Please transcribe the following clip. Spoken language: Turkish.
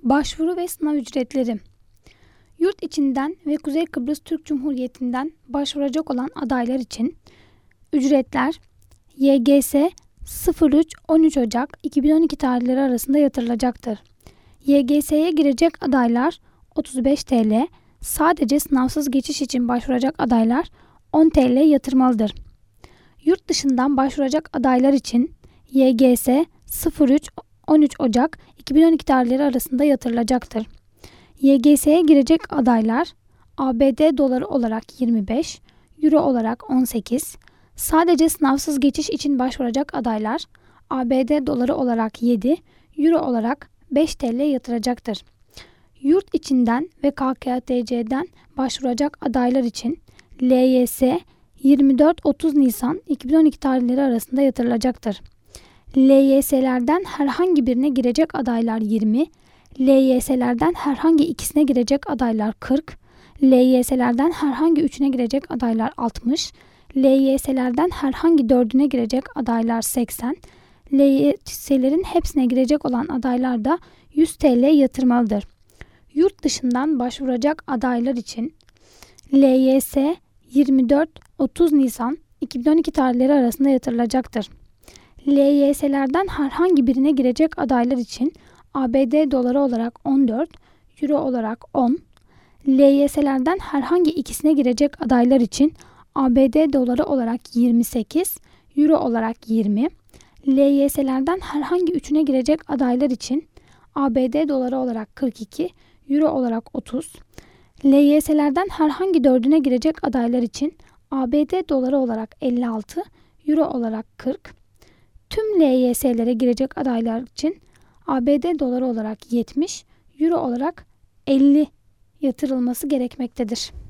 Başvuru ve sınav ücretleri. Yurt içinden ve Kuzey Kıbrıs Türk Cumhuriyeti'nden başvuracak olan adaylar için ücretler YGS 03-13 Ocak 2012 tarihleri arasında yatırılacaktır. YGS'ye girecek adaylar 35 TL, sadece sınavsız geçiş için başvuracak adaylar 10 TL yatırmalıdır. Yurt dışından başvuracak adaylar için YGS 03-13 Ocak 2012 tarihleri arasında yatırılacaktır. YGS'ye girecek adaylar ABD doları olarak 25, Euro olarak 18, sadece sınavsız geçiş için başvuracak adaylar ABD doları olarak 7, Euro olarak 5 TL yatıracaktır. Yurt içinden ve KKTC'den başvuracak adaylar için LYS 24-30 Nisan 2012 tarihleri arasında yatırılacaktır. LYS'lerden herhangi birine girecek adaylar 20, LYS'lerden herhangi ikisine girecek adaylar 40, LYS'lerden herhangi üçüne girecek adaylar 60, LYS'lerden herhangi dördüne girecek adaylar 80, LYS'lerin hepsine girecek olan adaylar da 100 TL yatırmalıdır. Yurt dışından başvuracak adaylar için LYS 24-30 Nisan 2012 tarihleri arasında yatırılacaktır. LYS'lerden herhangi birine girecek adaylar için ABD doları olarak 14, Euro olarak 10, LYS'lerden herhangi ikisine girecek adaylar için ABD doları olarak 28, Euro olarak 20, LYS'lerden herhangi üçüne girecek adaylar için ABD doları olarak 42, Euro olarak 30, LYS'lerden herhangi dördüne girecek adaylar için ABD doları olarak 56, Euro olarak 40, tüm LYS'lere girecek adaylar için ABD doları olarak 70, Euro olarak 50 yatırılması gerekmektedir.